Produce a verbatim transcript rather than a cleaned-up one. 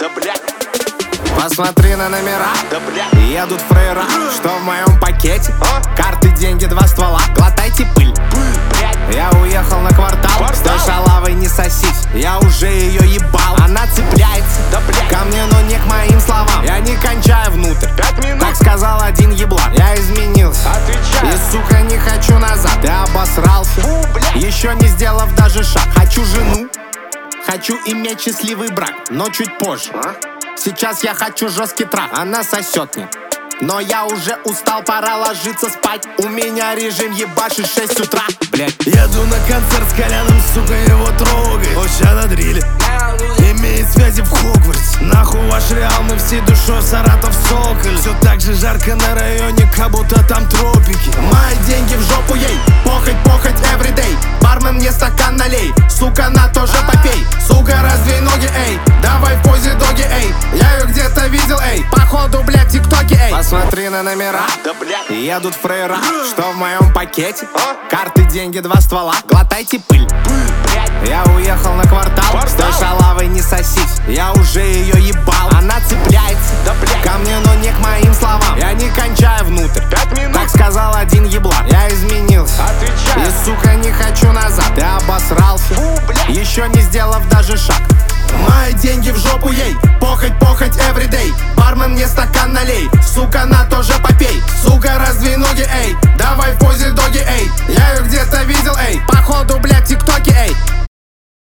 Да блядь. Посмотри на номера, Да блядь. едут фрейра. Что в моем пакете? А? Карты, деньги, два ствола. Глотайте пыль. Блядь. Я уехал на квартал, Квартал? с той шалавой не сосись. Я уже ее ебал. Она цепляется Да блядь. ко мне, но не к моим словам. Я не кончаю внутрь. Пять минут. Так сказал один еблан. Я изменился Отвечай. и, сука, не хочу назад. Ты обосрался, Фу, блядь. еще не сделав даже шаг. Хочу жену, хочу иметь счастливый брак, но чуть позже. А? Сейчас я хочу жесткий трах. Она сосет мне, но я уже устал, пора ложиться спать. У меня режим ебашит шесть утра. Блять, Еду на концерт с Коляном, сука, его трогает. Он ща на дриле, имеет связи в Хогвартсе. Нахуй ваш реал, мы всей душой Саратов Соколь. Все так же жарко на районе, как будто там тропики. мои деньги в жопу ей, похоть, похоть, everyday. Бармен, мне стакан налей, сука, на тоже попей. Сука, раздвинь ноги, эй, давай в позе доги, эй. Я ее где-то видел, эй, походу, блядь, тиктоки, эй. Посмотри на номера, Да блядь. едут фрейра. Что в моем пакете? А? Карты, деньги, два ствола. Глотайте пыль. Блядь. Я уехал на квартал, Квартал? с той шалавой не сосись. Я уже ее ебал. Она цепляется Да блядь. ко мне, но не к моим словам. Я не кончаю внутрь. Пять минут. Так сказал один еблан. Я изменился Отвечай. и, сука, не хочу назад. Ты обосрался, Фу, блядь. еще не сделав даже шаг. Мои деньги в жопу ей, похоть, похоть, everyday. Бармен, мне стакан налей, сука, на тоже попей. Сука, раздвинь ноги, эй,